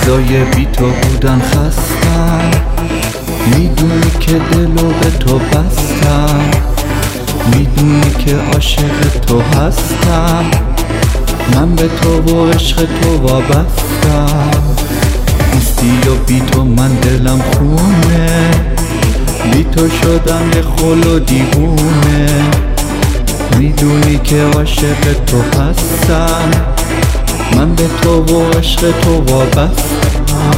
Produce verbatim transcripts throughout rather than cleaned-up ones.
روزای بی تو بودن خستم، میدونی که دلو به تو بستم، میدونی که عاشق تو هستم، من به تو و عشق تو وابستم. نیستی و بی تو من دلم خونه، بی تو شدم یه خل و دیوونه، میدونی که عاشق تو هستم، من به تو و عشق تو وابستم.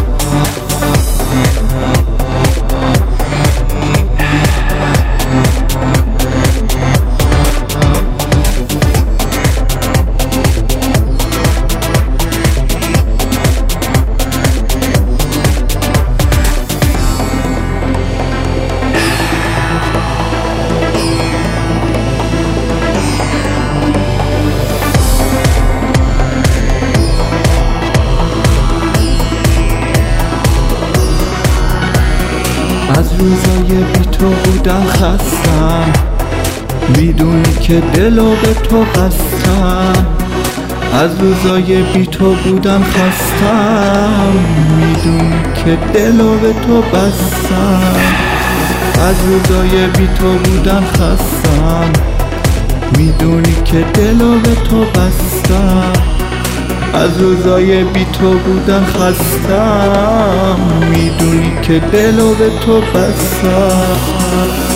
از روزای بی تو بودم خستم، میدونی که دلو به تو بستم. از روزای بی تو بودم خستم، میدونی که دلو به تو بستم. از روزای بی تو بودم خستم، میدونی که دلو به تو بستم. از روزای بی تو بودم خستم، میدونی که دلو به تو بستم.